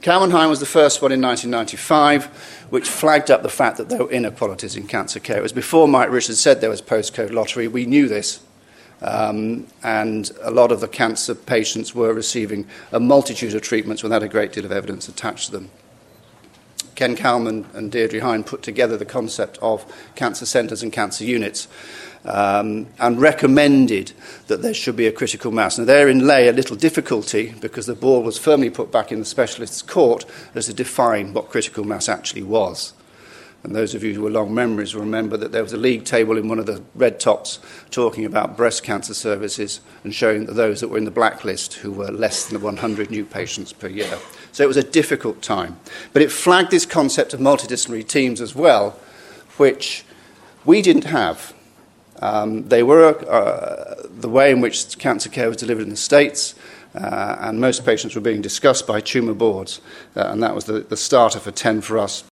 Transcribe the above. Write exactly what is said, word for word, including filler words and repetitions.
Calman-Hein was the first one in nineteen ninety-five, which flagged up the fact that there were inequalities in cancer care. It was before Mike Richards said there was postcode lottery. We knew this, um, and a lot of the cancer patients were receiving a multitude of treatments without a great deal of evidence attached to them. Ken Calman and Deirdre Hine put together the concept of cancer centres and cancer units, um, and recommended that there should be a critical mass. Now, therein lay a little difficulty, because the ball was firmly put back in the specialist's court as to define what critical mass actually was. And those of you who are long memories will remember that there was a league table in one of the red tops talking about breast cancer services and showing that those that were in the blacklist who were less than one hundred new patients per year. So it was a difficult time. But it flagged this concept of multidisciplinary teams as well, which we didn't have. Um, they were uh, the way in which cancer care was delivered in the States, uh, and most patients were being discussed by tumour boards, uh, and that was the, the starter for ten for us.